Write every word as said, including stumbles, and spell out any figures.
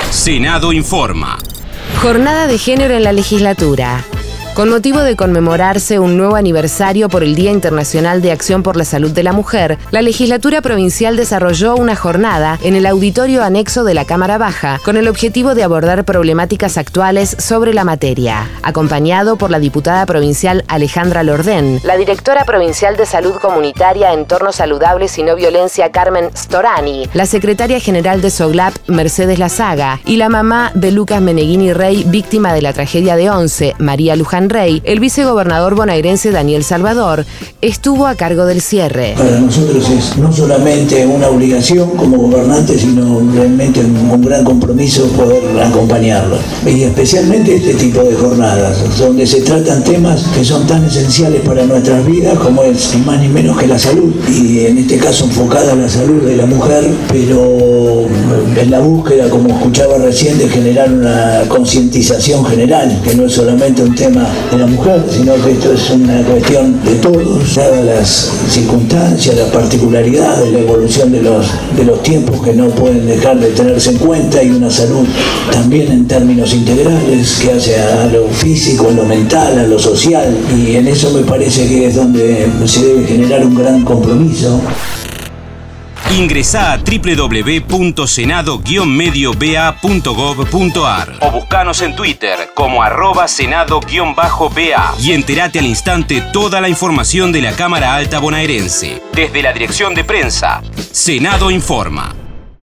Senado informa. Jornada de género en la legislatura. Con motivo de conmemorarse un nuevo aniversario por el Día Internacional de Acción por la Salud de la Mujer, la legislatura provincial desarrolló una jornada en el auditorio anexo de la Cámara Baja con el objetivo de abordar problemáticas actuales sobre la materia. Acompañado por la diputada provincial Alejandra Lordén, la directora provincial de Salud Comunitaria, Entornos Saludables y No Violencia Carmen Storani, la secretaria general de SOGLAP Mercedes Lazaga y la mamá de Lucas Meneghini Rey, víctima de la tragedia de Once, María Luján Rey, el vicegobernador bonaerense Daniel Salvador, estuvo a cargo del cierre. Para nosotros es no solamente una obligación como gobernantes, sino realmente un gran compromiso poder acompañarlos. Y especialmente este tipo de jornadas, donde se tratan temas que son tan esenciales para nuestras vidas como es ni más ni menos que la salud. Y en este caso enfocada a la salud de la mujer, pero en la búsqueda, como escuchaba recién, de generar una concientización general, que no es solamente un tema de la mujer, sino que esto es una cuestión de todos, dadas las circunstancias, las particularidades, la evolución de los, de los tiempos que no pueden dejar de tenerse en cuenta, y una salud también en términos integrales que hace a lo físico, a lo mental, a lo social, y en eso me parece que es donde se debe generar un gran compromiso. Ingresá a doble u doble u doble u punto senado guion medio b a punto gov punto a r o buscanos en Twitter como arroba senado guion bajo b a y entérate al instante toda la información de la Cámara Alta bonaerense. Desde la dirección de prensa, Senado informa.